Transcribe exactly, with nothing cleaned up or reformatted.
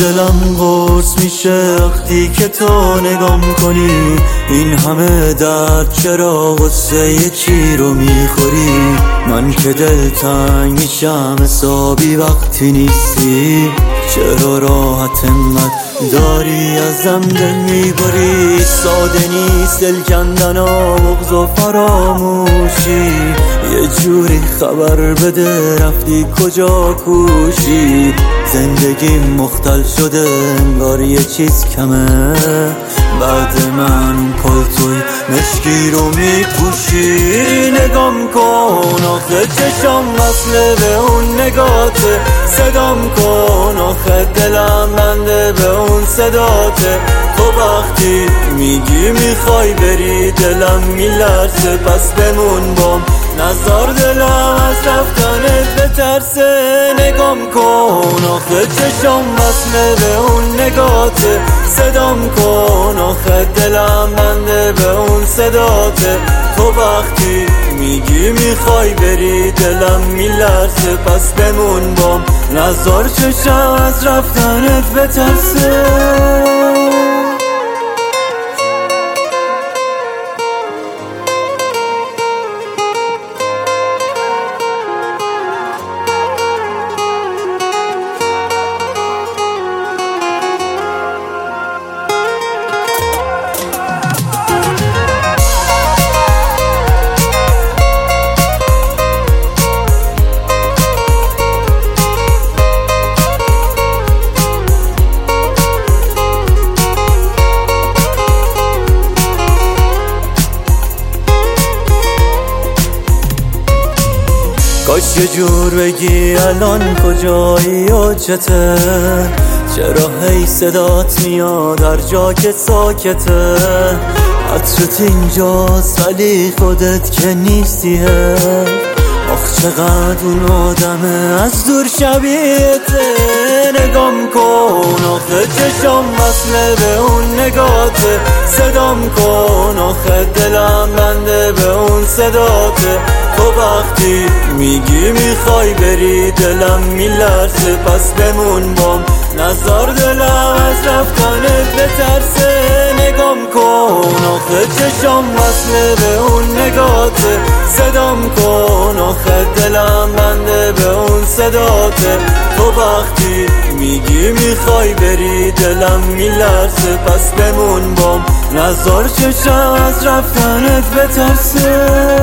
دلم قرص میشه وقتی که تو نگام کنی. این همه درد چرا غصه چی رو میخوری؟ من که دلتنگ میشم حسابی وقتی نیستی. چرا راحت انقدر داری ازم دل میبری؟ ساده نیست دل کندن و بغض و فراموشی. یه جوری خبر بده رفتی کجا کوشی. زندگی مختل شده انگار یه چیز کمه. بعد من اون پالتوی مشکی رو میپوشی. نگام کن آخه چشم وصله به اون نگاته. صدام کن آخه دلم بنده به اون صداته. تو وقتی میگی میخوای بری دلم میلرزه. پس بمون بام نزار دلم از رفتنت بترسه. نگام کن آخه چشم وصله به اون نگاته. صدام کن آخه دلم بنده به اون صداته. تو وقتی میگی میخوای بری دلم میلرزه. پس بمون بام نزار چشم از رفتنت بترسه. کاش یه جور بگی الان کجایی و چته. چرا هی صدات میاد هر جا که ساکته. عطرت اینجاست ولی خودت که نیستیه. آخ چقدر اون آدمه از دور شبیهته. نگام کن آخه چشم وصله به اون نگاته. صدام کن آخه دلم بنده به اون صداته. تو وقتی میگی میخوای بری دلم میلرزه. پس بمون بام نزار دلم از رفتنت بترسه. نگام کن آخه چشم وصله به اون نگاته. صدام کن آخه دلم بنده به اون صداته. تو وقتی میگی میخوای بری دلم میلرزه. پس بمون بام نزار چشم از رفتنت بترسه.